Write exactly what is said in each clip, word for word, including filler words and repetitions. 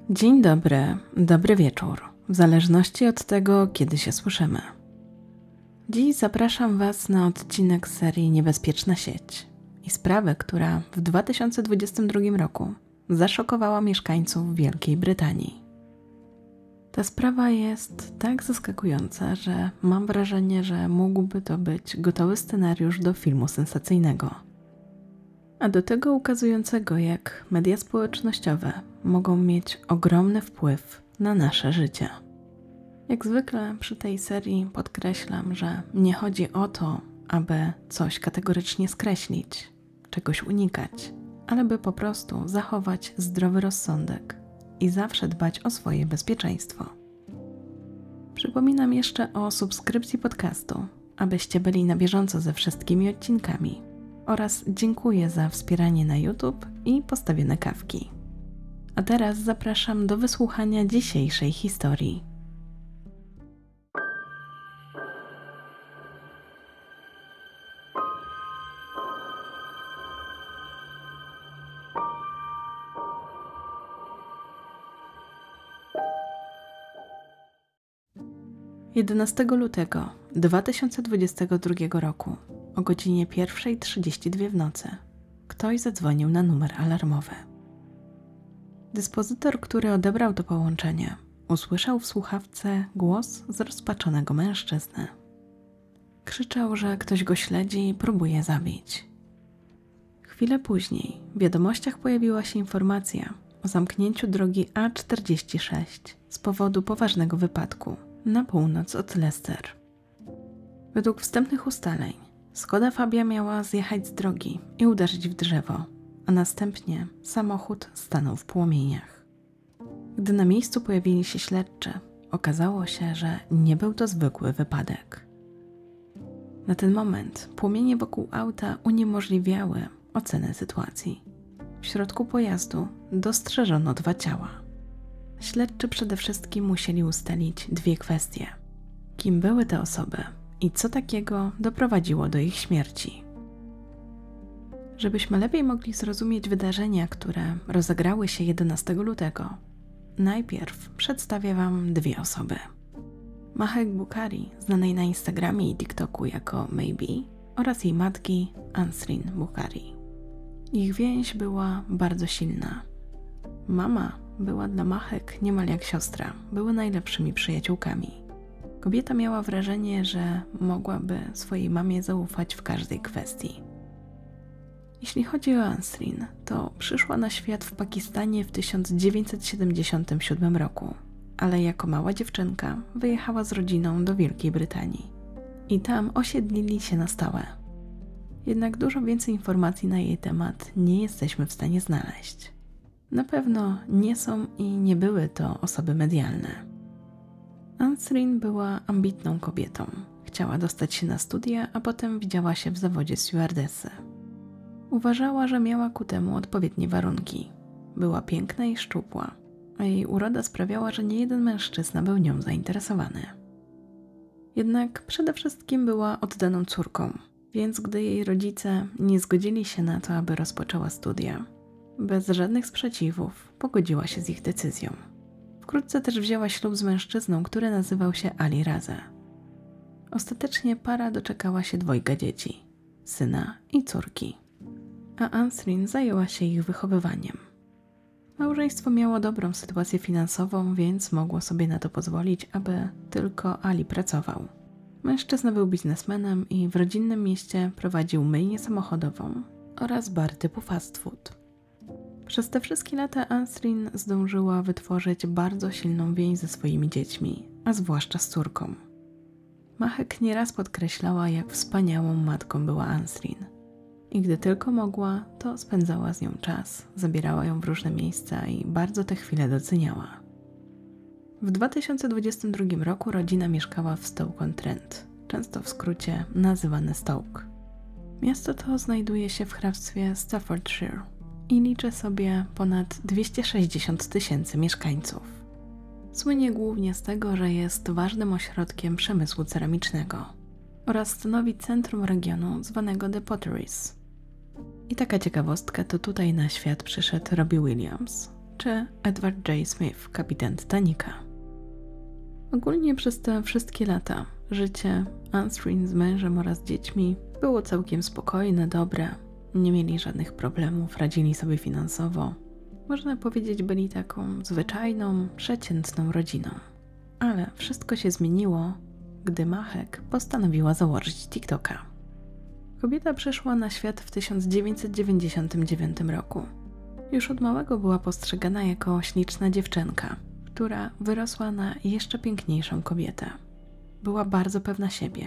Dzień dobry, dobry wieczór, w zależności od tego, kiedy się słyszymy. Dziś zapraszam Was na odcinek serii Niebezpieczna sieć i sprawę, która w dwa tysiące dwudziestym drugim roku zaszokowała mieszkańców Wielkiej Brytanii. Ta sprawa jest tak zaskakująca, że mam wrażenie, że mógłby to być gotowy scenariusz do filmu sensacyjnego. A do tego ukazującego, jak media społecznościowe mogą mieć ogromny wpływ na nasze życie. Jak zwykle przy tej serii podkreślam, że nie chodzi o to, aby coś kategorycznie skreślić, czegoś unikać, ale by po prostu zachować zdrowy rozsądek i zawsze dbać o swoje bezpieczeństwo. Przypominam jeszcze o subskrypcji podcastu, abyście byli na bieżąco ze wszystkimi odcinkami. Oraz dziękuję za wspieranie na YouTube i postawione kawki. A teraz zapraszam do wysłuchania dzisiejszej historii. jedenastego lutego dwa tysiące dwudziestego drugiego roku o godzinie pierwsza trzydzieści dwa w nocy ktoś zadzwonił na numer alarmowy. Dyspozytor, który odebrał to połączenie, usłyszał w słuchawce głos zrozpaczonego mężczyzny. Krzyczał, że ktoś go śledzi i próbuje zabić. Chwilę później w wiadomościach pojawiła się informacja o zamknięciu drogi A czterdzieści sześć z powodu poważnego wypadku na północ od Leicester. Według wstępnych ustaleń Skoda Fabia miała zjechać z drogi i uderzyć w drzewo, a następnie samochód stanął w płomieniach. Gdy na miejscu pojawili się śledczy, okazało się, że nie był to zwykły wypadek. Na ten moment płomienie wokół auta uniemożliwiały ocenę sytuacji. W środku pojazdu dostrzeżono dwa ciała. Śledczy przede wszystkim musieli ustalić dwie kwestie. Kim były te osoby i co takiego doprowadziło do ich śmierci? Żebyśmy lepiej mogli zrozumieć wydarzenia, które rozegrały się jedenastego lutego, najpierw przedstawię Wam dwie osoby. Mahek Bukhari, znanej na Instagramie i TikToku jako Maybe, oraz jej matki Ansrin Bukhari. Ich więź była bardzo silna. Mama była dla Mahek niemal jak siostra, były najlepszymi przyjaciółkami. Kobieta miała wrażenie, że mogłaby swojej mamie zaufać w każdej kwestii. Jeśli chodzi o Ansrin, to przyszła na świat w Pakistanie w tysiąc dziewięćset siedemdziesiątym siódmym roku, ale jako mała dziewczynka wyjechała z rodziną do Wielkiej Brytanii i tam osiedlili się na stałe. Jednak dużo więcej informacji na jej temat nie jesteśmy w stanie znaleźć. Na pewno nie są i nie były to osoby medialne. Ansrin była ambitną kobietą. Chciała dostać się na studia, a potem widziała się w zawodzie stewardessy. Uważała, że miała ku temu odpowiednie warunki. Była piękna i szczupła, a jej uroda sprawiała, że niejeden mężczyzna był nią zainteresowany. Jednak przede wszystkim była oddaną córką, więc gdy jej rodzice nie zgodzili się na to, aby rozpoczęła studia, bez żadnych sprzeciwów pogodziła się z ich decyzją. Wkrótce też wzięła ślub z mężczyzną, który nazywał się Ali Raza. Ostatecznie para doczekała się dwojga dzieci, syna i córki, a Ansrin zajęła się ich wychowywaniem. Małżeństwo miało dobrą sytuację finansową, więc mogło sobie na to pozwolić, aby tylko Ali pracował. Mężczyzna był biznesmenem i w rodzinnym mieście prowadził myjnię samochodową oraz bar typu fast food. Przez te wszystkie lata Ansrin zdążyła wytworzyć bardzo silną więź ze swoimi dziećmi, a zwłaszcza z córką. Mahek nieraz podkreślała, jak wspaniałą matką była Ansrin. I gdy tylko mogła, to spędzała z nią czas, zabierała ją w różne miejsca i bardzo te chwile doceniała. W dwa tysiące dwudziestym drugim roku rodzina mieszkała w Stoke-on-Trent, często w skrócie nazywane Stoke. Miasto to znajduje się w hrabstwie Staffordshire i liczy sobie ponad dwieście sześćdziesiąt tysięcy mieszkańców. Słynie głównie z tego, że jest ważnym ośrodkiem przemysłu ceramicznego oraz stanowi centrum regionu zwanego The Potteries. I taka ciekawostka, to tutaj na świat przyszedł Robbie Williams, czy Edward J. Smith, kapitan Titanica. Ogólnie przez te wszystkie lata życie Ansrin z mężem oraz dziećmi było całkiem spokojne, dobre. Nie mieli żadnych problemów, radzili sobie finansowo. Można powiedzieć, byli taką zwyczajną, przeciętną rodziną. Ale wszystko się zmieniło, gdy Mahek postanowiła założyć TikToka. Kobieta przyszła na świat w tysiąc dziewięćset dziewięćdziesiątym dziewiątym roku. Już od małego była postrzegana jako śliczna dziewczynka, która wyrosła na jeszcze piękniejszą kobietę. Była bardzo pewna siebie.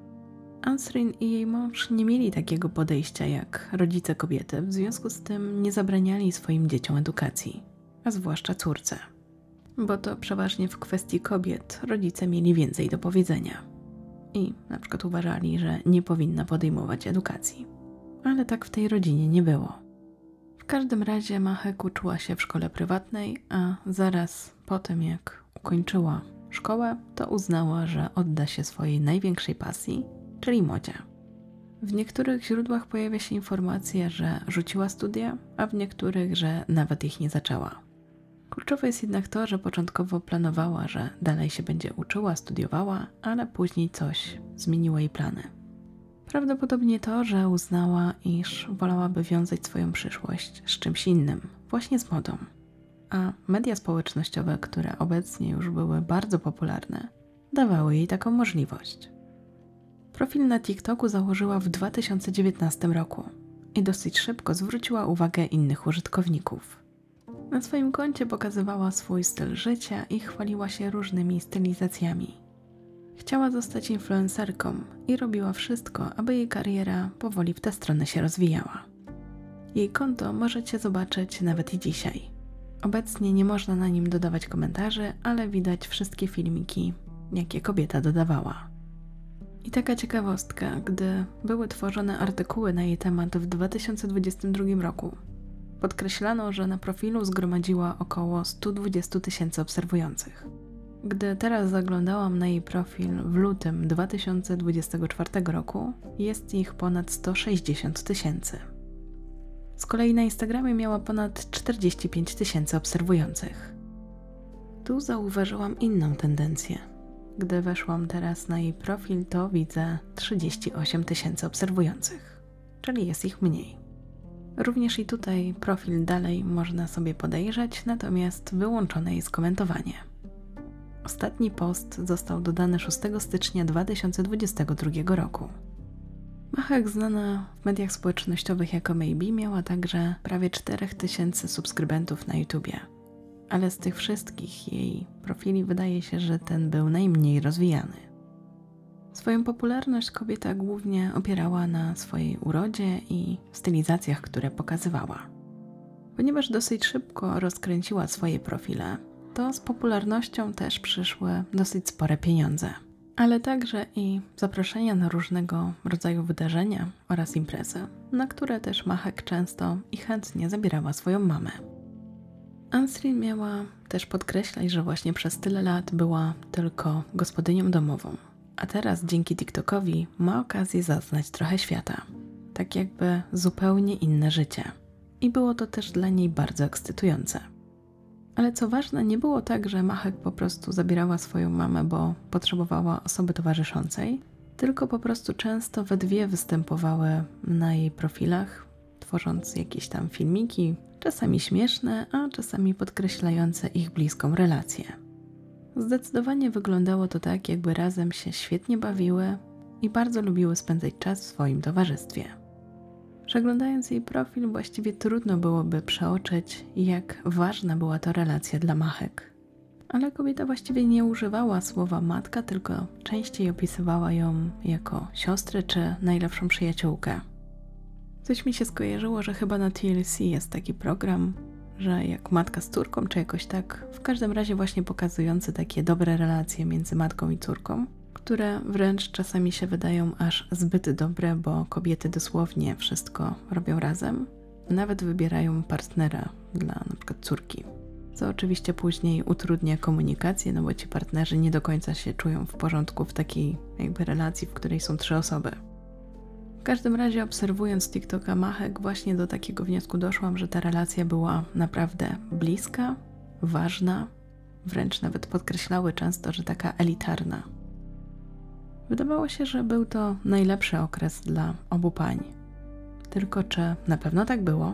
Ansrin i jej mąż nie mieli takiego podejścia jak rodzice kobiety, w związku z tym nie zabraniali swoim dzieciom edukacji, a zwłaszcza córce. Bo to przeważnie w kwestii kobiet rodzice mieli więcej do powiedzenia i na przykład uważali, że nie powinna podejmować edukacji. Ale tak w tej rodzinie nie było. W każdym razie Mahek uczyła się w szkole prywatnej, a zaraz po tym jak ukończyła szkołę, to uznała, że odda się swojej największej pasji, czyli modzie. W niektórych źródłach pojawia się informacja, że rzuciła studia, a w niektórych, że nawet ich nie zaczęła. Kluczowe jest jednak to, że początkowo planowała, że dalej się będzie uczyła, studiowała, ale później coś zmieniło jej plany. Prawdopodobnie to, że uznała, iż wolałaby wiązać swoją przyszłość z czymś innym, właśnie z modą. A media społecznościowe, które obecnie już były bardzo popularne, dawały jej taką możliwość. Profil na TikToku założyła w dwa tysiące dziewiętnastym roku i dosyć szybko zwróciła uwagę innych użytkowników. Na swoim koncie pokazywała swój styl życia i chwaliła się różnymi stylizacjami. Chciała zostać influencerką i robiła wszystko, aby jej kariera powoli w tę stronę się rozwijała. Jej konto możecie zobaczyć nawet i dzisiaj. Obecnie nie można na nim dodawać komentarzy, ale widać wszystkie filmiki, jakie kobieta dodawała. I taka ciekawostka, gdy były tworzone artykuły na jej temat w dwa tysiące dwudziestym drugim roku, podkreślano, że na profilu zgromadziła około sto dwadzieścia tysięcy obserwujących. Gdy teraz zaglądałam na jej profil w lutym dwa tysiące dwudziestego czwartego roku, jest ich ponad sto sześćdziesiąt tysięcy. Z kolei na Instagramie miała ponad czterdzieści pięć tysięcy obserwujących. Tu zauważyłam inną tendencję. Gdy weszłam teraz na jej profil, to widzę trzydzieści osiem tysięcy obserwujących, czyli jest ich mniej. Również i tutaj profil dalej można sobie podejrzeć, natomiast wyłączone jest komentowanie. Ostatni post został dodany szóstego stycznia dwa tysiące dwudziestego drugiego roku. Mahek, znana w mediach społecznościowych jako Maybe, miała także prawie cztery tysiące subskrybentów na YouTubie. Ale z tych wszystkich jej profili wydaje się, że ten był najmniej rozwijany. Swoją popularność kobieta głównie opierała na swojej urodzie i stylizacjach, które pokazywała. Ponieważ dosyć szybko rozkręciła swoje profile, to z popularnością też przyszły dosyć spore pieniądze. Ale także i zaproszenia na różnego rodzaju wydarzenia oraz imprezy, na które też Mahek często i chętnie zabierała swoją mamę. Ansrin miała też podkreślać, że właśnie przez tyle lat była tylko gospodynią domową, a teraz dzięki TikTokowi ma okazję zaznać trochę świata, tak jakby zupełnie inne życie. I było to też dla niej bardzo ekscytujące. Ale co ważne, nie było tak, że Mahek po prostu zabierała swoją mamę, bo potrzebowała osoby towarzyszącej, tylko po prostu często we dwie występowały na jej profilach, tworząc jakieś tam filmiki, czasami śmieszne, a czasami podkreślające ich bliską relację. Zdecydowanie wyglądało to tak, jakby razem się świetnie bawiły i bardzo lubiły spędzać czas w swoim towarzystwie. Przeglądając jej profil, właściwie trudno byłoby przeoczyć, jak ważna była to relacja dla Mahek. Ale kobieta właściwie nie używała słowa matka, tylko częściej opisywała ją jako siostrę czy najlepszą przyjaciółkę. Coś mi się skojarzyło, że chyba na T L C jest taki program, że jak matka z córką, czy jakoś tak, w każdym razie właśnie pokazujący takie dobre relacje między matką i córką, które wręcz czasami się wydają aż zbyt dobre, bo kobiety dosłownie wszystko robią razem, nawet wybierają partnera dla na przykład córki, co oczywiście później utrudnia komunikację, no bo ci partnerzy nie do końca się czują w porządku w takiej jakby relacji, w której są trzy osoby. W każdym razie, obserwując TikToka Mahek, właśnie do takiego wniosku doszłam, że ta relacja była naprawdę bliska, ważna, wręcz nawet podkreślały często, że taka elitarna. Wydawało się, że był to najlepszy okres dla obu pań. Tylko czy na pewno tak było?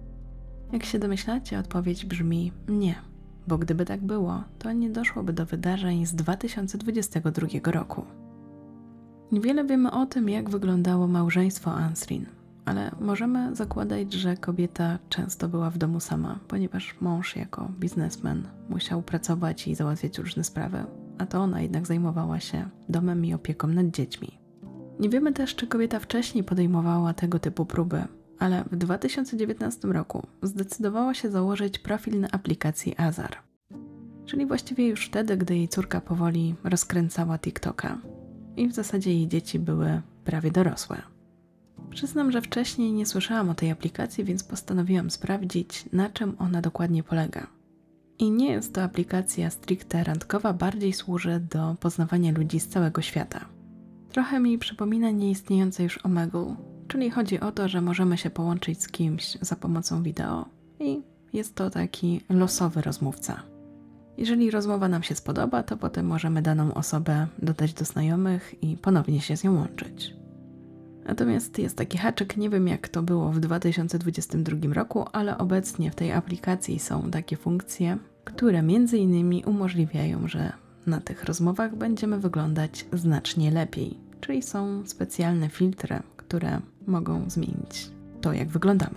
Jak się domyślacie, odpowiedź brzmi nie, bo gdyby tak było, to nie doszłoby do wydarzeń z dwa tysiące dwudziestego drugiego roku. Niewiele wiemy o tym, jak wyglądało małżeństwo Ansrin, ale możemy zakładać, że kobieta często była w domu sama, ponieważ mąż jako biznesmen musiał pracować i załatwiać różne sprawy, a to ona jednak zajmowała się domem i opieką nad dziećmi. Nie wiemy też, czy kobieta wcześniej podejmowała tego typu próby, ale w dwa tysiące dziewiętnastym roku zdecydowała się założyć profil na aplikacji Azar, czyli właściwie już wtedy, gdy jej córka powoli rozkręcała TikToka i w zasadzie jej dzieci były prawie dorosłe. Przyznam, że wcześniej nie słyszałam o tej aplikacji, więc postanowiłam sprawdzić, na czym ona dokładnie polega. I nie jest to aplikacja stricte randkowa, bardziej służy do poznawania ludzi z całego świata. Trochę mi przypomina nieistniejące już Omegle, czyli chodzi o to, że możemy się połączyć z kimś za pomocą wideo i jest to taki losowy rozmówca. Jeżeli rozmowa nam się spodoba, to potem możemy daną osobę dodać do znajomych i ponownie się z nią łączyć. Natomiast jest taki haczyk, nie wiem jak to było w dwa tysiące dwudziestym drugim roku, ale obecnie w tej aplikacji są takie funkcje, które między innymi umożliwiają, że na tych rozmowach będziemy wyglądać znacznie lepiej, czyli są specjalne filtry, które mogą zmienić to, jak wyglądamy.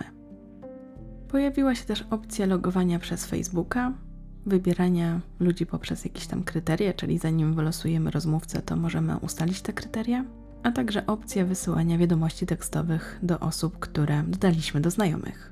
Pojawiła się też opcja logowania przez Facebooka, wybierania ludzi poprzez jakieś tam kryteria, czyli zanim wylosujemy rozmówcę, to możemy ustalić te kryteria, a także opcja wysyłania wiadomości tekstowych do osób, które dodaliśmy do znajomych.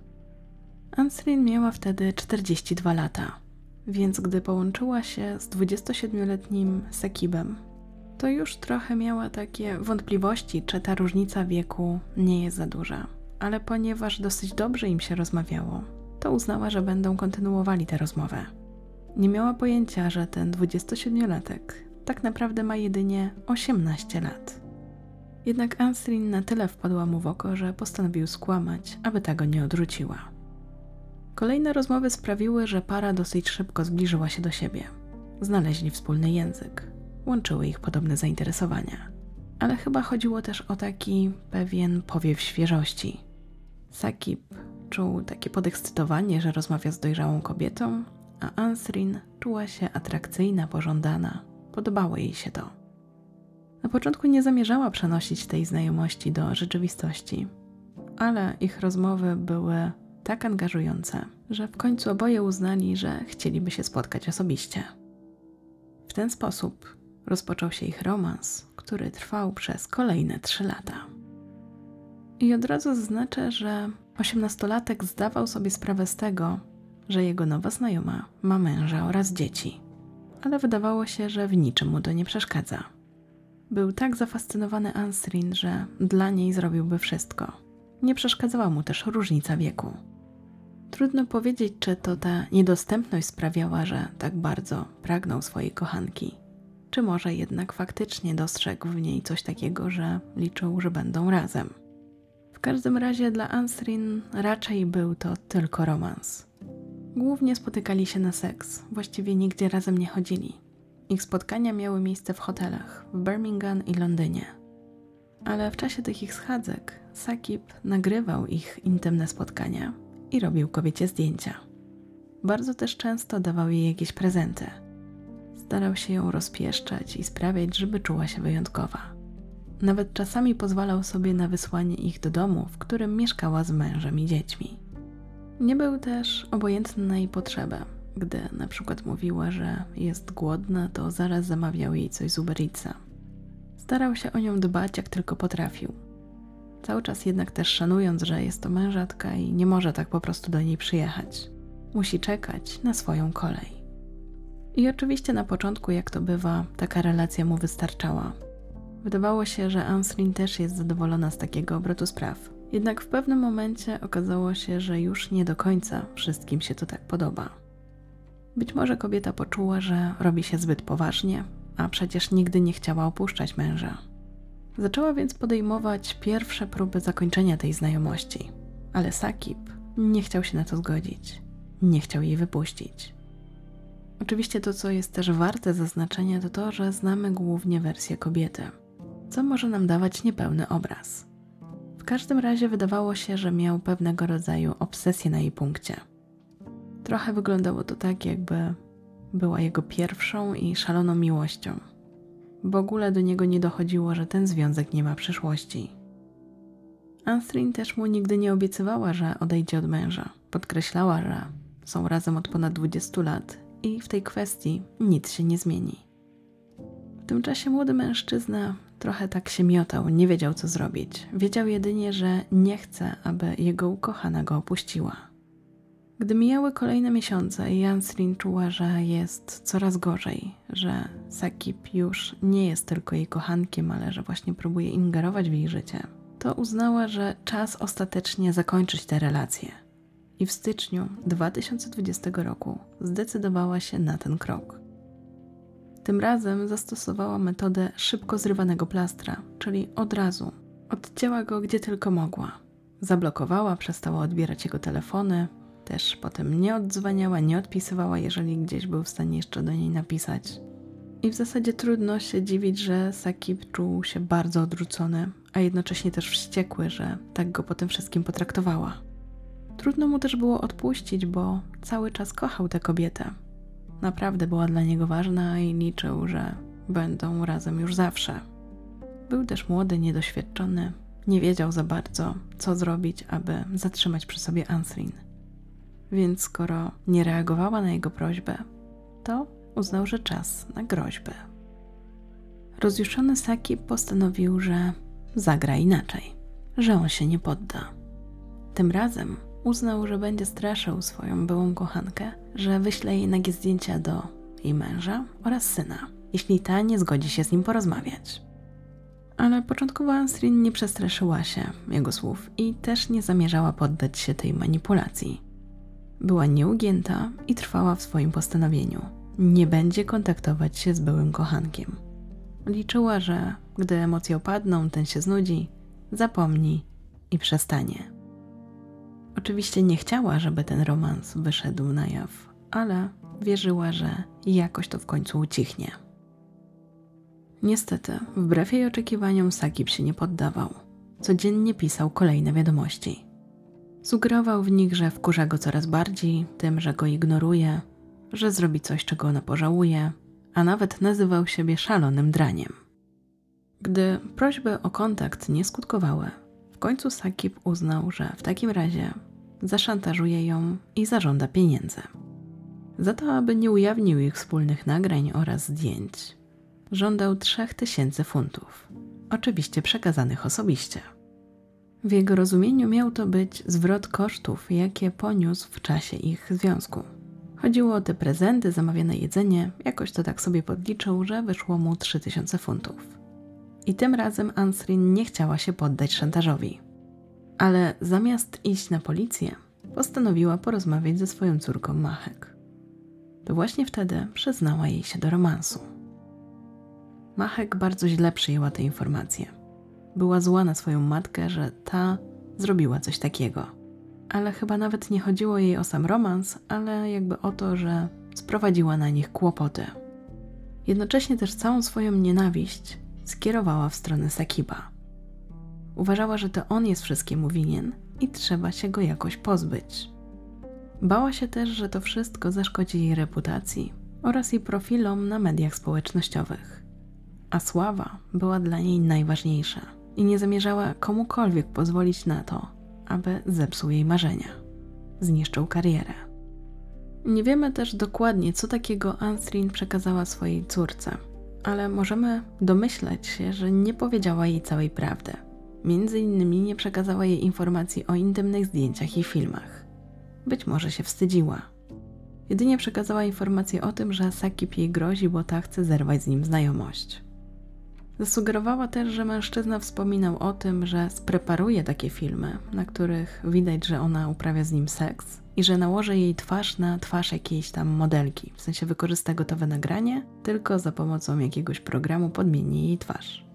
Ansrin miała wtedy czterdzieści dwa lata, więc gdy połączyła się z dwudziestosiedmioletnim Sakibem, to już trochę miała takie wątpliwości, czy ta różnica wieku nie jest za duża, ale ponieważ dosyć dobrze im się rozmawiało, to uznała, że będą kontynuowali tę rozmowę. Nie miała pojęcia, że ten dwudziestosiedmiolatek tak naprawdę ma jedynie osiemnaście lat. Jednak Ansrin na tyle wpadła mu w oko, że postanowił skłamać, aby ta go nie odrzuciła. Kolejne rozmowy sprawiły, że para dosyć szybko zbliżyła się do siebie. Znaleźli wspólny język. Łączyły ich podobne zainteresowania. Ale chyba chodziło też o taki pewien powiew świeżości. Sakib czuł takie podekscytowanie, że rozmawia z dojrzałą kobietą, a Ansrin czuła się atrakcyjna, pożądana. Podobało jej się to. Na początku nie zamierzała przenosić tej znajomości do rzeczywistości, ale ich rozmowy były tak angażujące, że w końcu oboje uznali, że chcieliby się spotkać osobiście. W ten sposób rozpoczął się ich romans, który trwał przez kolejne trzy lata. I od razu zaznaczę, że osiemnastolatek zdawał sobie sprawę z tego, że jego nowa znajoma ma męża oraz dzieci, ale wydawało się, że w niczym mu to nie przeszkadza. Był tak zafascynowany Ansrin, że dla niej zrobiłby wszystko. Nie przeszkadzała mu też różnica wieku. Trudno powiedzieć, czy to ta niedostępność sprawiała, że tak bardzo pragnął swojej kochanki, czy może jednak faktycznie dostrzegł w niej coś takiego, że liczył, że będą razem. W każdym razie dla Ansrin raczej był to tylko romans. Głównie spotykali się na seks, właściwie nigdzie razem nie chodzili. Ich spotkania miały miejsce w hotelach w Birmingham i Londynie. Ale w czasie tych ich schadzek Sakib nagrywał ich intymne spotkania i robił kobiecie zdjęcia. Bardzo też często dawał jej jakieś prezenty. Starał się ją rozpieszczać i sprawiać, żeby czuła się wyjątkowa. Nawet czasami pozwalał sobie na wysłanie ich do domu, w którym mieszkała z mężem i dziećmi. Nie był też obojętny na jej potrzebę. Gdy na przykład mówiła, że jest głodna, to zaraz zamawiał jej coś z Uber Eatsa. Starał się o nią dbać jak tylko potrafił. Cały czas jednak też szanując, że jest to mężatka i nie może tak po prostu do niej przyjechać. Musi czekać na swoją kolej. I oczywiście na początku, jak to bywa, taka relacja mu wystarczała. Wydawało się, że Ansrin też jest zadowolona z takiego obrotu spraw. Jednak w pewnym momencie okazało się, że już nie do końca wszystkim się to tak podoba. Być może kobieta poczuła, że robi się zbyt poważnie, a przecież nigdy nie chciała opuszczać męża. Zaczęła więc podejmować pierwsze próby zakończenia tej znajomości, ale Saqib nie chciał się na to zgodzić. Nie chciał jej wypuścić. Oczywiście to, co jest też warte zaznaczenia, to to, że znamy głównie wersję kobiety, co może nam dawać niepełny obraz. W każdym razie wydawało się, że miał pewnego rodzaju obsesję na jej punkcie. Trochę wyglądało to tak, jakby była jego pierwszą i szaloną miłością. W ogóle do niego nie dochodziło, że ten związek nie ma przyszłości. Ansrin też mu nigdy nie obiecywała, że odejdzie od męża. Podkreślała, że są razem od ponad dwudziestu lat i w tej kwestii nic się nie zmieni. W tym czasie młody mężczyzna trochę tak się miotał, nie wiedział co zrobić. Wiedział jedynie, że nie chce, aby jego ukochana go opuściła. Gdy mijały kolejne miesiące i Ansrin czuła, że jest coraz gorzej, że Saqib już nie jest tylko jej kochankiem, ale że właśnie próbuje ingerować w jej życie, to uznała, że czas ostatecznie zakończyć tę relację. I w styczniu dwa tysiące dwudziestego roku zdecydowała się na ten krok. Tym razem zastosowała metodę szybko zrywanego plastra, czyli od razu odcięła go gdzie tylko mogła. Zablokowała, przestała odbierać jego telefony, też potem nie odzwaniała, nie odpisywała, jeżeli gdzieś był w stanie jeszcze do niej napisać. I w zasadzie trudno się dziwić, że Saqib czuł się bardzo odrzucony, a jednocześnie też wściekły, że tak go po tym wszystkim potraktowała. Trudno mu też było odpuścić, bo cały czas kochał tę kobietę. Naprawdę była dla niego ważna i liczył, że będą razem już zawsze. Był też młody, niedoświadczony, nie wiedział za bardzo, co zrobić, aby zatrzymać przy sobie Ansrin. Więc skoro nie reagowała na jego prośbę, to uznał, że czas na groźbę. Rozjuszony Saqib postanowił, że zagra inaczej, że on się nie podda. Tym razem uznał, że będzie straszył swoją byłą kochankę, że wyśle jej nagie zdjęcia do jej męża oraz syna, jeśli ta nie zgodzi się z nim porozmawiać. Ale początkowo Ansrin nie przestraszyła się jego słów i też nie zamierzała poddać się tej manipulacji. Była nieugięta i trwała w swoim postanowieniu. Nie będzie kontaktować się z byłym kochankiem. Liczyła, że gdy emocje opadną, ten się znudzi, zapomni i przestanie. Oczywiście nie chciała, żeby ten romans wyszedł na jaw, ale wierzyła, że jakoś to w końcu ucichnie. Niestety, wbrew jej oczekiwaniom Saqib się nie poddawał. Codziennie pisał kolejne wiadomości. Sugerował w nich, że wkurza go coraz bardziej tym, że go ignoruje, że zrobi coś, czego ona pożałuje, a nawet nazywał siebie szalonym draniem. Gdy prośby o kontakt nie skutkowały, w końcu Saqib uznał, że w takim razie zaszantażuje ją i zażąda pieniędzy. Za to, aby nie ujawnił ich wspólnych nagrań oraz zdjęć, żądał trzech tysięcy funtów, oczywiście przekazanych osobiście. W jego rozumieniu miał to być zwrot kosztów, jakie poniósł w czasie ich związku. Chodziło o te prezenty, zamawiane jedzenie, jakoś to tak sobie podliczył, że wyszło mu trzy tysiące funtów. I tym razem Ansrin nie chciała się poddać szantażowi. Ale zamiast iść na policję, postanowiła porozmawiać ze swoją córką Mahek. To właśnie wtedy przyznała jej się do romansu. Mahek bardzo źle przyjęła te informacje. Była zła na swoją matkę, że ta zrobiła coś takiego. Ale chyba nawet nie chodziło jej o sam romans, ale jakby o to, że sprowadziła na nich kłopoty. Jednocześnie też całą swoją nienawiść skierowała w stronę Saqiba. Uważała, że to on jest wszystkiemu winien i trzeba się go jakoś pozbyć. Bała się też, że to wszystko zaszkodzi jej reputacji oraz jej profilom na mediach społecznościowych. A sława była dla niej najważniejsza i nie zamierzała komukolwiek pozwolić na to, aby zepsuł jej marzenia. Zniszczył karierę. Nie wiemy też dokładnie, co takiego Ansrin przekazała swojej córce, ale możemy domyślać się, że nie powiedziała jej całej prawdy. Między innymi nie przekazała jej informacji o intymnych zdjęciach i filmach. Być może się wstydziła. Jedynie przekazała informację o tym, że Saqib jej grozi, bo ta chce zerwać z nim znajomość. Zasugerowała też, że mężczyzna wspominał o tym, że spreparuje takie filmy, na których widać, że ona uprawia z nim seks i że nałoży jej twarz na twarz jakiejś tam modelki, w sensie wykorzysta gotowe nagranie, tylko za pomocą jakiegoś programu podmieni jej twarz.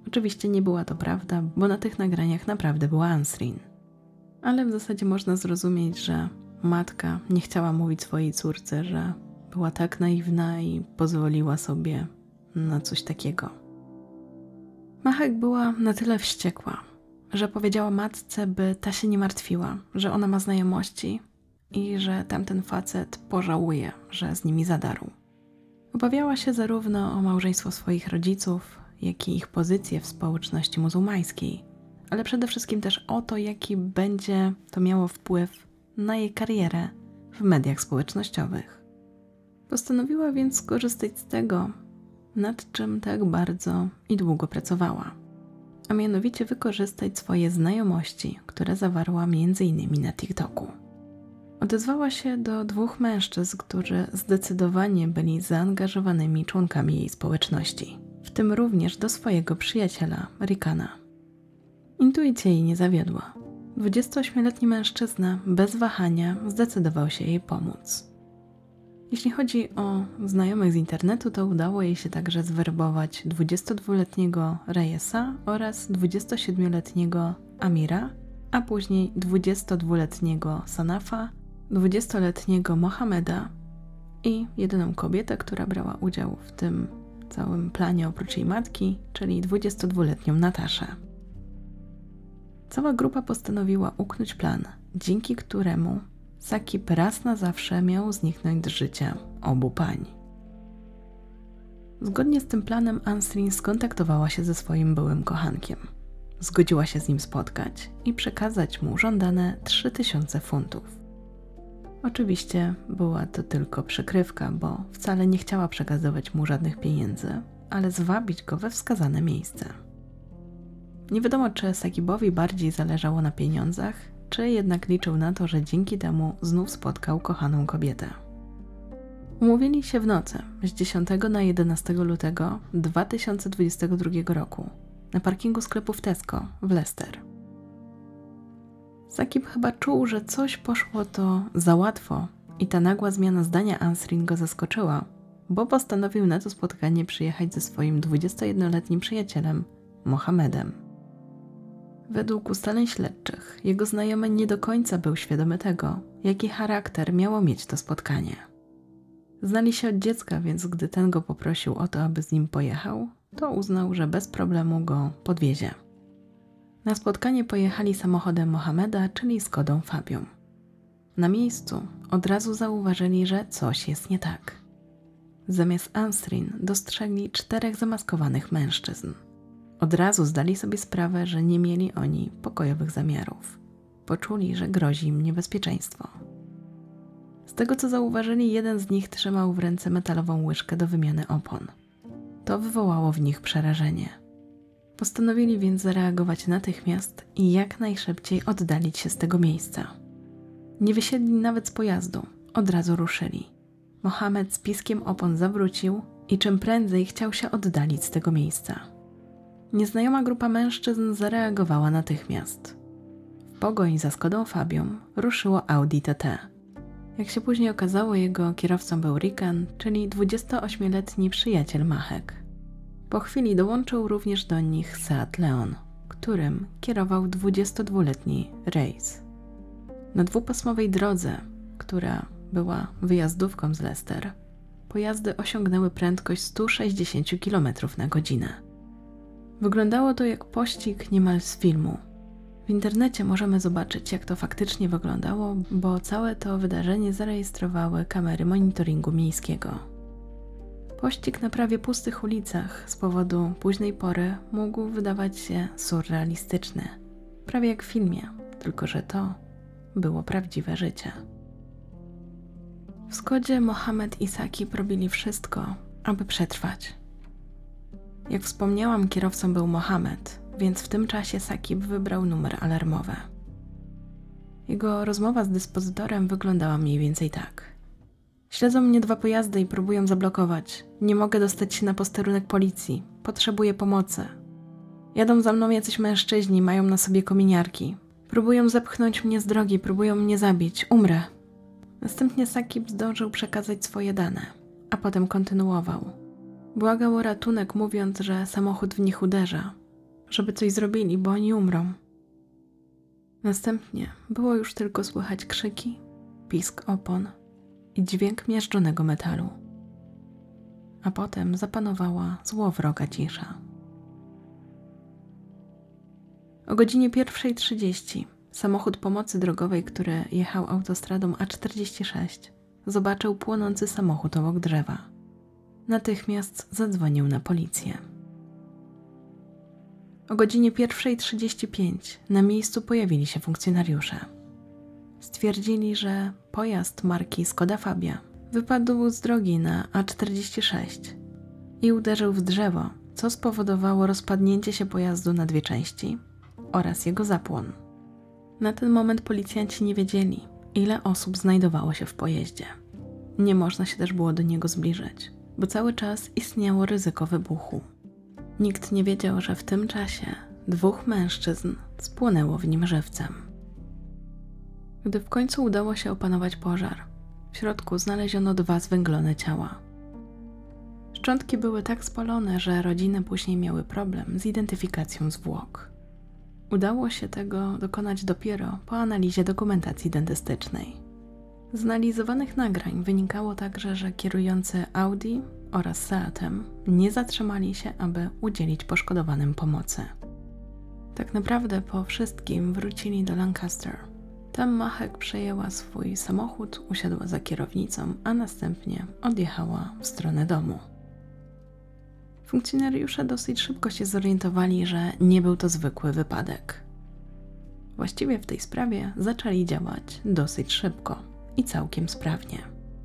Oczywiście nie była to prawda, bo na tych nagraniach naprawdę była Ansrin. Ale w zasadzie można zrozumieć, że matka nie chciała mówić swojej córce, że była tak naiwna i pozwoliła sobie na coś takiego. Mahek była na tyle wściekła, że powiedziała matce, by ta się nie martwiła, że ona ma znajomości i że tamten facet pożałuje, że z nimi zadarł. Obawiała się zarówno o małżeństwo swoich rodziców, jak i ich pozycję w społeczności muzułmańskiej, ale przede wszystkim też o to, jaki będzie to miało wpływ na jej karierę w mediach społecznościowych. Postanowiła więc skorzystać z tego, nad czym tak bardzo i długo pracowała, a mianowicie wykorzystać swoje znajomości, które zawarła między innymi na TikToku. Odezwała się do dwóch mężczyzn, którzy zdecydowanie byli zaangażowanymi członkami jej społeczności, w tym również do swojego przyjaciela Rikana. Intuicja jej nie zawiodła. dwudziestoośmioletni mężczyzna bez wahania zdecydował się jej pomóc. Jeśli chodzi o znajomych z internetu, to udało jej się także zwerbować dwudziestodwuletniego Reyesa oraz dwudziestosiedmioletniego Amira, a później dwudziestodwuletniego Sanafa, dwudziestoletniego Mohameda i jedyną kobietę, która brała udział w tym całym planie oprócz jej matki, czyli dwudziestodwuletnią Nataszę. Cała grupa postanowiła uknąć plan, dzięki któremu Sakib raz na zawsze miał zniknąć z życia obu pań. Zgodnie z tym planem Ansrin skontaktowała się ze swoim byłym kochankiem. Zgodziła się z nim spotkać i przekazać mu żądane trzy tysiące funtów. Oczywiście była to tylko przykrywka, bo wcale nie chciała przekazywać mu żadnych pieniędzy, ale zwabić go we wskazane miejsce. Nie wiadomo, czy Sakibowi bardziej zależało na pieniądzach, czy jednak liczył na to, że dzięki temu znów spotkał kochaną kobietę. Umówili się w nocy z dziesiątego na jedenastego lutego dwa tysiące dwudziestego drugiego roku na parkingu sklepów Tesco w Leicester. Sakib chyba czuł, że coś poszło to za łatwo i ta nagła zmiana zdania Ansrin go zaskoczyła, bo postanowił na to spotkanie przyjechać ze swoim dwudziestojednoletnim przyjacielem Mohamedem. Według ustaleń śledczych, jego znajomy nie do końca był świadomy tego, jaki charakter miało mieć to spotkanie. Znali się od dziecka, więc gdy ten go poprosił o to, aby z nim pojechał, to uznał, że bez problemu go podwiezie. Na spotkanie pojechali samochodem Mohameda, czyli Skodą Fabią. Na miejscu od razu zauważyli, że coś jest nie tak. Zamiast Ansrin dostrzegli czterech zamaskowanych mężczyzn. Od razu zdali sobie sprawę, że nie mieli oni pokojowych zamiarów. Poczuli, że grozi im niebezpieczeństwo. Z tego co zauważyli, jeden z nich trzymał w ręce metalową łyżkę do wymiany opon. To wywołało w nich przerażenie. Postanowili więc zareagować natychmiast i jak najszybciej oddalić się z tego miejsca. Nie wysiedli nawet z pojazdu, od razu ruszyli. Mohamed z piskiem opon zawrócił i czym prędzej chciał się oddalić z tego miejsca. Nieznajoma grupa mężczyzn zareagowała natychmiast. W pogoń za Skodą Fabią ruszyło Audi T T. Jak się później okazało, jego kierowcą był Rikan, czyli dwudziestoośmioletni przyjaciel Mahek. Po chwili dołączył również do nich Seat Leon, którym kierował dwudziestodwuletni Reis. Na dwupasmowej drodze, która była wyjazdówką z Leicester, pojazdy osiągnęły prędkość sto sześćdziesiąt kilometrów na godzinę. Wyglądało to jak pościg niemal z filmu. W internecie możemy zobaczyć, jak to faktycznie wyglądało, bo całe to wydarzenie zarejestrowały kamery monitoringu miejskiego. Pościg na prawie pustych ulicach z powodu późnej pory mógł wydawać się surrealistyczny, prawie jak w filmie, tylko że to było prawdziwe życie. W Skodzie Mohamed i Sakib robili wszystko, aby przetrwać. Jak wspomniałam, kierowcą był Mohamed, więc w tym czasie Sakib wybrał numer alarmowy. Jego rozmowa z dyspozytorem wyglądała mniej więcej tak. Śledzą mnie dwa pojazdy i próbują zablokować. Nie mogę dostać się na posterunek policji. Potrzebuję pomocy. Jadą za mną jacyś mężczyźni, mają na sobie kominiarki. Próbują zepchnąć mnie z drogi, próbują mnie zabić. Umrę. Następnie Sakib zdążył przekazać swoje dane, a potem kontynuował. Błagał o ratunek, mówiąc, że samochód w nich uderza. żeby coś zrobili, bo oni umrą. Następnie było już tylko słychać krzyki, pisk opon i dźwięk miażdżonego metalu. A potem zapanowała złowroga cisza. O godzinie pierwszej trzydzieści samochód pomocy drogowej, który jechał autostradą A czterdzieści sześć, zobaczył płonący samochód obok drzewa. Natychmiast zadzwonił na policję. O godzinie pierwszej trzydzieści pięć na miejscu pojawili się funkcjonariusze. Stwierdzili, że pojazd marki Skoda Fabia wypadł z drogi na A czterdzieści sześć i uderzył w drzewo, co spowodowało rozpadnięcie się pojazdu na dwie części oraz jego zapłon. Na ten moment policjanci nie wiedzieli, ile osób znajdowało się w pojeździe. Nie można się też było do niego zbliżyć, bo cały czas istniało ryzyko wybuchu. Nikt nie wiedział, że w tym czasie dwóch mężczyzn spłonęło w nim żywcem. Gdy w końcu udało się opanować pożar, w środku znaleziono dwa zwęglone ciała. Szczątki były tak spalone, że rodziny później miały problem z identyfikacją zwłok. Udało się tego dokonać dopiero po analizie dokumentacji dentystycznej. Z analizowanych nagrań wynikało także, że kierujący Audi oraz Seatem nie zatrzymali się, aby udzielić poszkodowanym pomocy. Tak naprawdę po wszystkim wrócili do Lancaster. Tam Mahek przejęła swój samochód, usiadła za kierownicą, a następnie odjechała w stronę domu. Funkcjonariusze dosyć szybko się zorientowali, że nie był to zwykły wypadek. Właściwie w tej sprawie zaczęli działać dosyć szybko i całkiem sprawnie.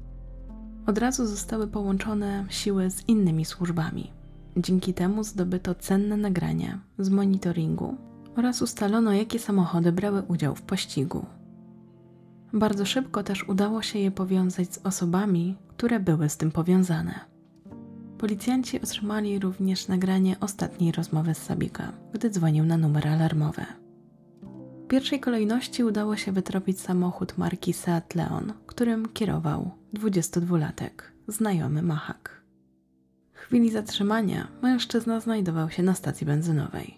Od razu zostały połączone siły z innymi służbami. Dzięki temu zdobyto cenne nagrania z monitoringu oraz ustalono, jakie samochody brały udział w pościgu. Bardzo szybko też udało się je powiązać z osobami, które były z tym powiązane. Policjanci otrzymali również nagranie ostatniej rozmowy z Sabika, gdy dzwonił na numer alarmowy. W pierwszej kolejności udało się wytropić samochód marki Seat Leon, którym kierował dwudziestodwulatek, znajomy Mahak. W chwili zatrzymania mężczyzna znajdował się na stacji benzynowej.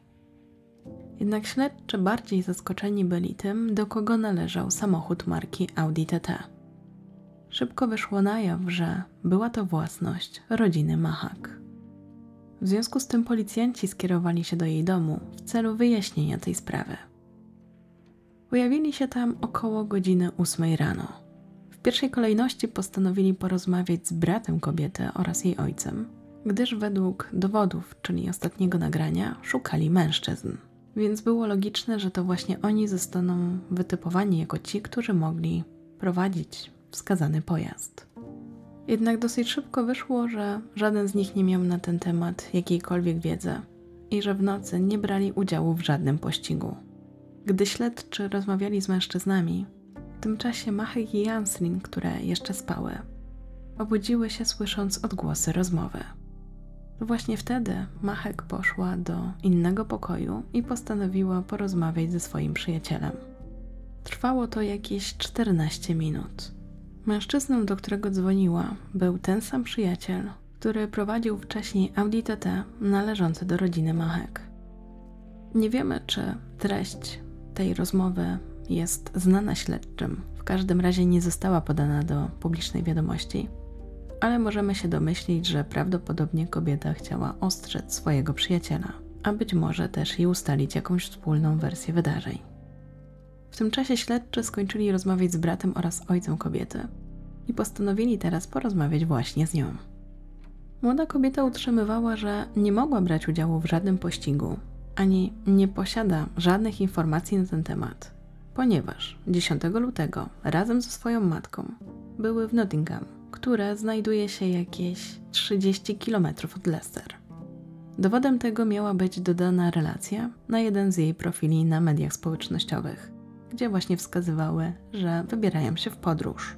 Jednak śledczy bardziej zaskoczeni byli tym, do kogo należał samochód marki Audi T T. Szybko wyszło na jaw, że była to własność rodziny Mahak. W związku z tym policjanci skierowali się do jej domu w celu wyjaśnienia tej sprawy. Pojawili się tam około godziny ósmej rano. W pierwszej kolejności postanowili porozmawiać z bratem kobiety oraz jej ojcem, gdyż według dowodów, czyli ostatniego nagrania, szukali mężczyzn. Więc było logiczne, że to właśnie oni zostaną wytypowani jako ci, którzy mogli prowadzić wskazany pojazd. Jednak dosyć szybko wyszło, że żaden z nich nie miał na ten temat jakiejkolwiek wiedzy i że w nocy nie brali udziału w żadnym pościgu. Gdy śledczy rozmawiali z mężczyznami, w tym czasie Mahek i Janslin, które jeszcze spały, obudziły się słysząc odgłosy rozmowy. To właśnie wtedy Mahek poszła do innego pokoju i postanowiła porozmawiać ze swoim przyjacielem. Trwało to jakieś czternaście minut. Mężczyzną, do którego dzwoniła, był ten sam przyjaciel, który prowadził wcześniej Audi T T należący do rodziny Mahek. Nie wiemy, czy treść tej rozmowy jest znana śledczym, w każdym razie nie została podana do publicznej wiadomości, ale możemy się domyślić, że prawdopodobnie kobieta chciała ostrzec swojego przyjaciela, a być może też i ustalić jakąś wspólną wersję wydarzeń. W tym czasie śledczy skończyli rozmawiać z bratem oraz ojcem kobiety i postanowili teraz porozmawiać właśnie z nią. Młoda kobieta utrzymywała, że nie mogła brać udziału w żadnym pościgu, ani nie posiada żadnych informacji na ten temat, ponieważ dziesiątego lutego razem ze swoją matką były w Nottingham, które znajduje się jakieś trzydzieści kilometrów od Leicester. Dowodem tego miała być dodana relacja na jeden z jej profili na mediach społecznościowych, gdzie właśnie wskazywały, że wybierają się w podróż.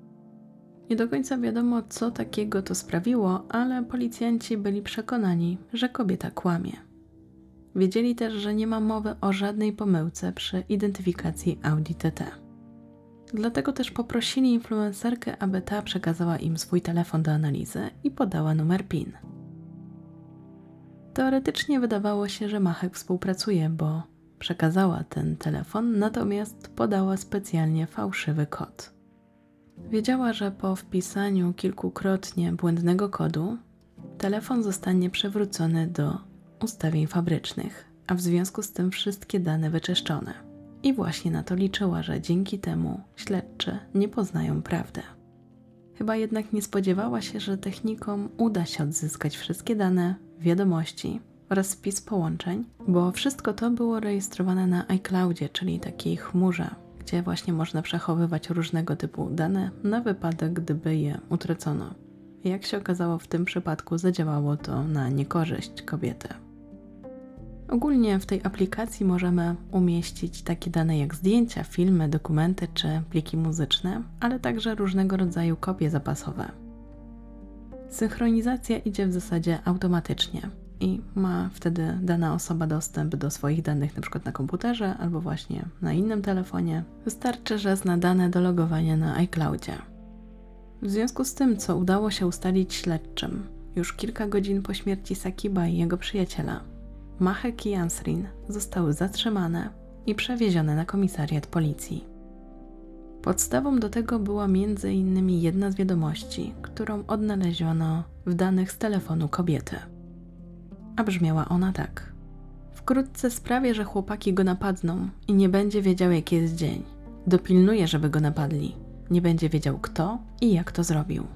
Nie do końca wiadomo, co takiego to sprawiło, ale policjanci byli przekonani, że kobieta kłamie. Wiedzieli też, że nie ma mowy o żadnej pomyłce przy identyfikacji Audi T T. Dlatego też poprosili influencerkę, aby ta przekazała im swój telefon do analizy i podała numer PIN. Teoretycznie wydawało się, że Mahek współpracuje, bo przekazała ten telefon, natomiast podała specjalnie fałszywy kod. Wiedziała, że po wpisaniu kilkukrotnie błędnego kodu telefon zostanie przywrócony do ustawień fabrycznych, a w związku z tym wszystkie dane wyczyszczone. I właśnie na to liczyła, że dzięki temu śledczy nie poznają prawdy. Chyba jednak nie spodziewała się, że technikom uda się odzyskać wszystkie dane, wiadomości oraz spis połączeń, bo wszystko to było rejestrowane na iCloudzie, czyli takiej chmurze, gdzie właśnie można przechowywać różnego typu dane na wypadek, gdyby je utracono. Jak się okazało, w tym przypadku zadziałało to na niekorzyść kobiety. Ogólnie w tej aplikacji możemy umieścić takie dane jak zdjęcia, filmy, dokumenty czy pliki muzyczne, ale także różnego rodzaju kopie zapasowe. Synchronizacja idzie w zasadzie automatycznie i ma wtedy dana osoba dostęp do swoich danych np. na komputerze albo właśnie na innym telefonie. Wystarczy, że zna dane do logowania na iCloudzie. W związku z tym, co udało się ustalić śledczym już kilka godzin po śmierci Sakiba i jego przyjaciela, Mahek i Ansrin zostały zatrzymane i przewiezione na komisariat policji. Podstawą do tego była między innymi jedna z wiadomości, którą odnaleziono w danych z telefonu kobiety. A brzmiała ona tak. Wkrótce sprawię, że chłopaki go napadną i nie będzie wiedział, jaki jest dzień. Dopilnuję, żeby go napadli. Nie będzie wiedział, kto i jak to zrobił.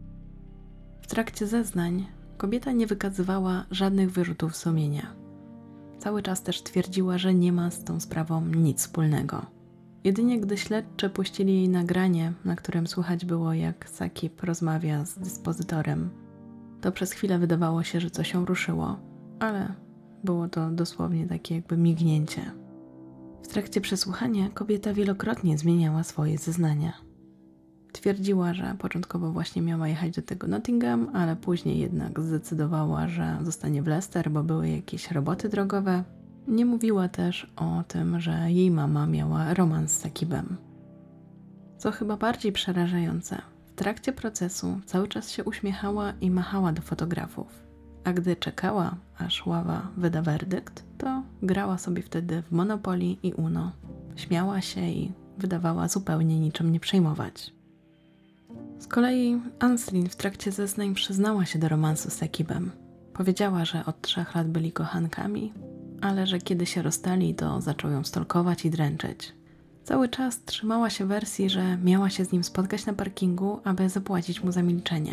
W trakcie zeznań kobieta nie wykazywała żadnych wyrzutów sumienia. Cały czas też twierdziła, że nie ma z tą sprawą nic wspólnego. Jedynie gdy śledczy puścili jej nagranie, na którym słychać było, jak Sakib rozmawia z dyspozytorem, to przez chwilę wydawało się, że coś się ruszyło, ale było to dosłownie takie jakby mignięcie. W trakcie przesłuchania kobieta wielokrotnie zmieniała swoje zeznania. Twierdziła, że początkowo właśnie miała jechać do tego Nottingham, ale później jednak zdecydowała, że zostanie w Leicester, bo były jakieś roboty drogowe. Nie mówiła też o tym, że jej mama miała romans z Sakibem. Co chyba bardziej przerażające, w trakcie procesu cały czas się uśmiechała i machała do fotografów, a gdy czekała, aż ława wyda werdykt, to grała sobie wtedy w Monopoly i Uno. Śmiała się i wydawała zupełnie niczym nie przejmować. Z kolei Ansrin w trakcie zeznań przyznała się do romansu z Sakibem. Powiedziała, że od trzech lat byli kochankami, ale że kiedy się rozstali, to zaczął ją stalkować i dręczyć. Cały czas trzymała się wersji, że miała się z nim spotkać na parkingu, aby zapłacić mu za milczenie.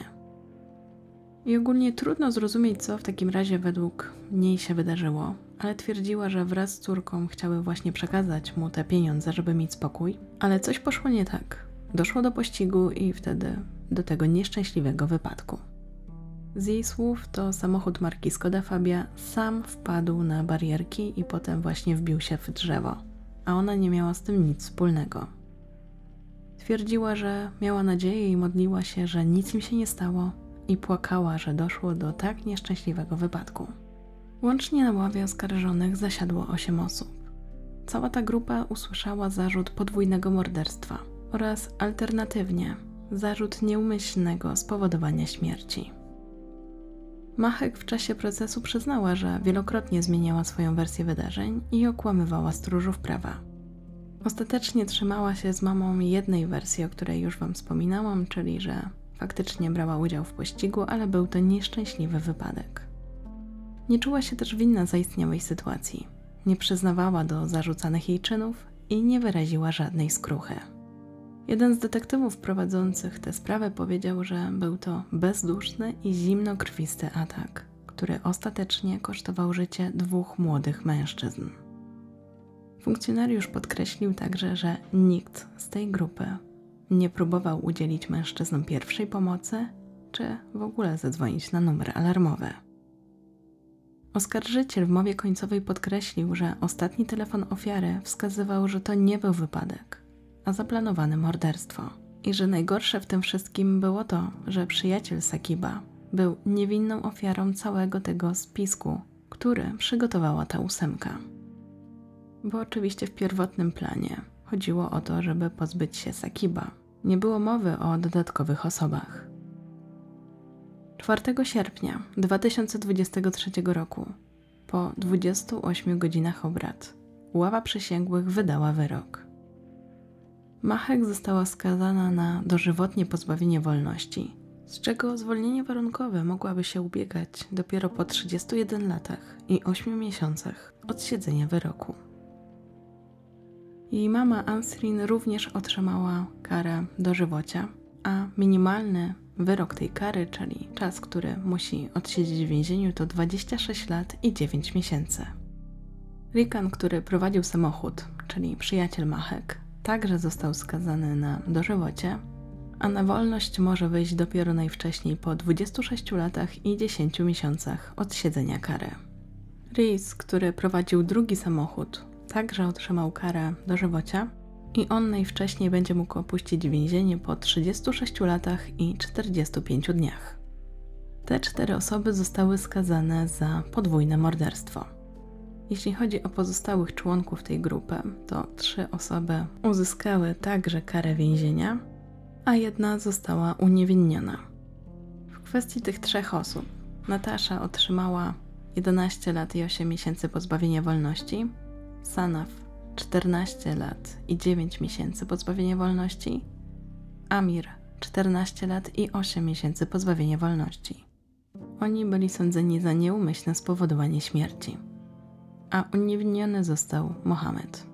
I ogólnie trudno zrozumieć, co w takim razie według niej się wydarzyło, ale twierdziła, że wraz z córką chciały właśnie przekazać mu te pieniądze, żeby mieć spokój, ale coś poszło nie tak. Doszło do pościgu i wtedy do tego nieszczęśliwego wypadku. Z jej słów to samochód marki Skoda Fabia sam wpadł na barierki i potem właśnie wbił się w drzewo, a ona nie miała z tym nic wspólnego. Twierdziła, że miała nadzieję i modliła się, że nic im się nie stało i płakała, że doszło do tak nieszczęśliwego wypadku. Łącznie na ławie oskarżonych zasiadło osiem osób. Cała ta grupa usłyszała zarzut podwójnego morderstwa oraz alternatywnie zarzut nieumyślnego spowodowania śmierci. Mahek w czasie procesu przyznała, że wielokrotnie zmieniała swoją wersję wydarzeń i okłamywała stróżów prawa. Ostatecznie trzymała się z mamą jednej wersji, o której już Wam wspominałam, czyli że faktycznie brała udział w pościgu, ale był to nieszczęśliwy wypadek. Nie czuła się też winna zaistniałej sytuacji. Nie przyznawała do zarzucanych jej czynów i nie wyraziła żadnej skruchy. Jeden z detektywów prowadzących tę sprawę powiedział, że był to bezduszny i zimnokrwisty atak, który ostatecznie kosztował życie dwóch młodych mężczyzn. Funkcjonariusz podkreślił także, że nikt z tej grupy nie próbował udzielić mężczyznom pierwszej pomocy, czy w ogóle zadzwonić na numer alarmowy. Oskarżyciel w mowie końcowej podkreślił, że ostatni telefon ofiary wskazywał, że to nie był wypadek, a zaplanowane morderstwo. I że najgorsze w tym wszystkim było to, że przyjaciel Sakiba był niewinną ofiarą całego tego spisku, który przygotowała ta ósemka. Bo oczywiście w pierwotnym planie chodziło o to, żeby pozbyć się Sakiba. Nie było mowy o dodatkowych osobach. czwartego sierpnia dwa tysiące dwudziestego trzeciego roku, po dwudziestu ośmiu godzinach obrad, ława przysięgłych wydała wyrok. Mahek została skazana na dożywotnie pozbawienie wolności, z czego zwolnienie warunkowe mogłaby się ubiegać dopiero po trzydziestu jeden latach i ośmiu miesiącach od siedzenia wyroku. Jej mama Ansrin również otrzymała karę dożywocia, a minimalny wyrok tej kary, czyli czas, który musi odsiedzieć w więzieniu, to dwadzieścia sześć lat i dziewięć miesięcy. Rikan, który prowadził samochód, czyli przyjaciel Mahek, także został skazany na dożywocie, a na wolność może wyjść dopiero najwcześniej po dwudziestu sześciu latach i dziesięciu miesiącach od siedzenia kary. Rees, który prowadził drugi samochód, także otrzymał karę dożywocia i on najwcześniej będzie mógł opuścić więzienie po trzydziestu sześciu latach i czterdziestu pięciu dniach. Te cztery osoby zostały skazane za podwójne morderstwo. Jeśli chodzi o pozostałych członków tej grupy, to trzy osoby uzyskały także karę więzienia, a jedna została uniewinniona. W kwestii tych trzech osób Natasza otrzymała jedenaście lat i osiem miesięcy pozbawienia wolności, Sanaf czternaście lat i dziewięć miesięcy pozbawienia wolności, Amir czternaście lat i osiem miesięcy pozbawienia wolności. Oni byli sądzeni za nieumyślne spowodowanie śmierci, a uniewinniony został Mohamed.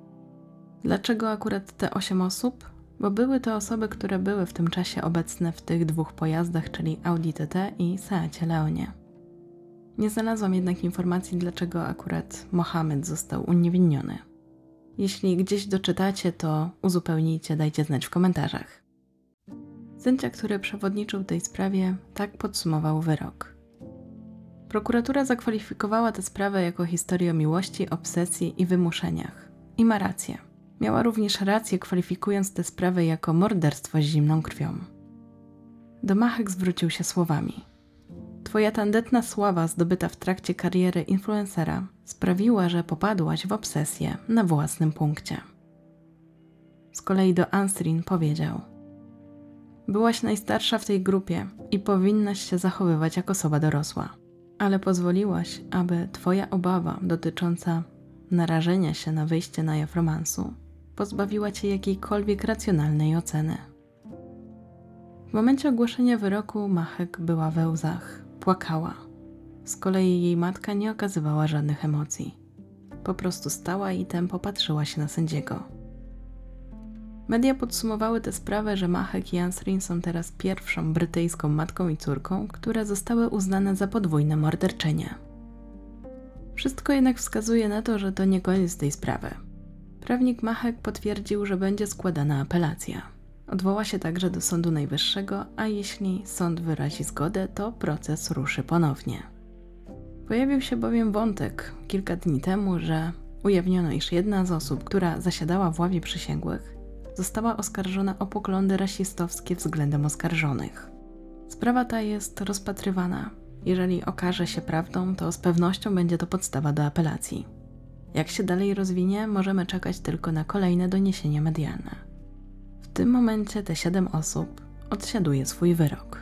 Dlaczego akurat te osiem osób? Bo były to osoby, które były w tym czasie obecne w tych dwóch pojazdach, czyli Audi T T i Seacie Leonie. Nie znalazłam jednak informacji, dlaczego akurat Mohamed został uniewinniony. Jeśli gdzieś doczytacie, to uzupełnijcie, dajcie znać w komentarzach. Sędzia, który przewodniczył tej sprawie, tak podsumował wyrok. Prokuratura zakwalifikowała tę sprawę jako historię o miłości, obsesji i wymuszeniach. I ma rację. Miała również rację, kwalifikując tę sprawę jako morderstwo z zimną krwią. Do Mahek zwrócił się słowami: Twoja tandetna sława zdobyta w trakcie kariery influencera sprawiła, że popadłaś w obsesję na własnym punkcie. Z kolei do Ansrin powiedział: Byłaś najstarsza w tej grupie i powinnaś się zachowywać jak osoba dorosła, ale pozwoliłaś, aby twoja obawa dotycząca narażenia się na wyjście na jaw romansu pozbawiła cię jakiejkolwiek racjonalnej oceny. W momencie ogłoszenia wyroku Mahek była we łzach, płakała. Z kolei jej matka nie okazywała żadnych emocji. Po prostu stała i tempo patrzyła się na sędziego. Media podsumowały tę sprawę, że Mahek i Ansrin są teraz pierwszą brytyjską matką i córką, które zostały uznane za podwójne morderczynie. Wszystko jednak wskazuje na to, że to nie koniec tej sprawy. Prawnik Mahek potwierdził, że będzie składana apelacja. Odwoła się także do Sądu Najwyższego, a jeśli sąd wyrazi zgodę, to proces ruszy ponownie. Pojawił się bowiem wątek kilka dni temu, że ujawniono, iż jedna z osób, która zasiadała w ławie przysięgłych, została oskarżona o poglądy rasistowskie względem oskarżonych. Sprawa ta jest rozpatrywana. Jeżeli okaże się prawdą, to z pewnością będzie to podstawa do apelacji. Jak się dalej rozwinie, możemy czekać tylko na kolejne doniesienia medialne. W tym momencie te siedem osób odsiaduje swój wyrok.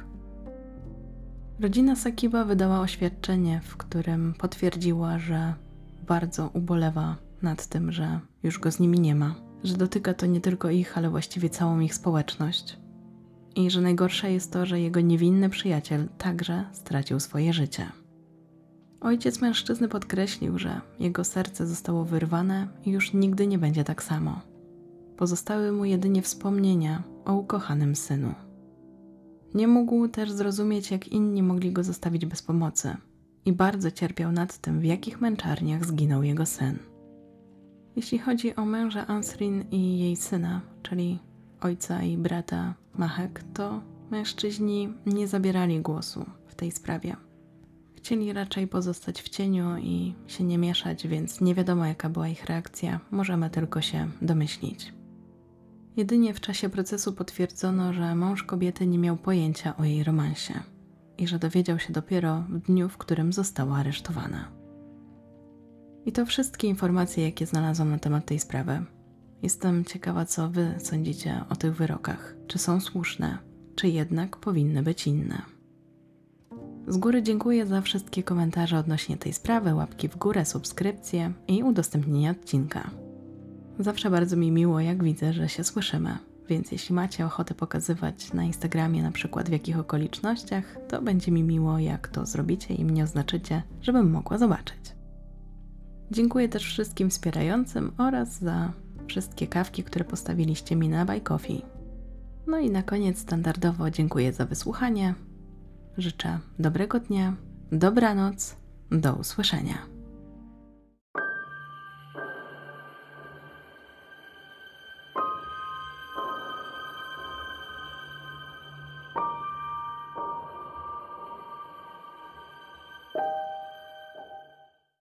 Rodzina Sakiba wydała oświadczenie, w którym potwierdziła, że bardzo ubolewa nad tym, że już go z nimi nie ma, że dotyka to nie tylko ich, ale właściwie całą ich społeczność. I że najgorsze jest to, że jego niewinny przyjaciel także stracił swoje życie. Ojciec mężczyzny podkreślił, że jego serce zostało wyrwane i już nigdy nie będzie tak samo. Pozostały mu jedynie wspomnienia o ukochanym synu. Nie mógł też zrozumieć, jak inni mogli go zostawić bez pomocy i bardzo cierpiał nad tym, w jakich męczarniach zginął jego syn. Jeśli chodzi o męża Ansrin i jej syna, czyli ojca i brata Mahek, to mężczyźni nie zabierali głosu w tej sprawie. Chcieli raczej pozostać w cieniu i się nie mieszać, więc nie wiadomo, jaka była ich reakcja, możemy tylko się domyślić. Jedynie w czasie procesu potwierdzono, że mąż kobiety nie miał pojęcia o jej romansie i że dowiedział się dopiero w dniu, w którym została aresztowana. I to wszystkie informacje, jakie znalazłam na temat tej sprawy. Jestem ciekawa, co wy sądzicie o tych wyrokach. Czy są słuszne, czy jednak powinny być inne. Z góry dziękuję za wszystkie komentarze odnośnie tej sprawy, łapki w górę, subskrypcje i udostępnienie odcinka. Zawsze bardzo mi miło, jak widzę, że się słyszymy, więc jeśli macie ochotę pokazywać na Instagramie na przykład w jakich okolicznościach, to będzie mi miło, jak to zrobicie i mnie oznaczycie, żebym mogła zobaczyć. Dziękuję też wszystkim wspierającym oraz za wszystkie kawki, które postawiliście mi na Buy Coffee. No i na koniec standardowo dziękuję za wysłuchanie. Życzę dobrego dnia, dobranoc, do usłyszenia.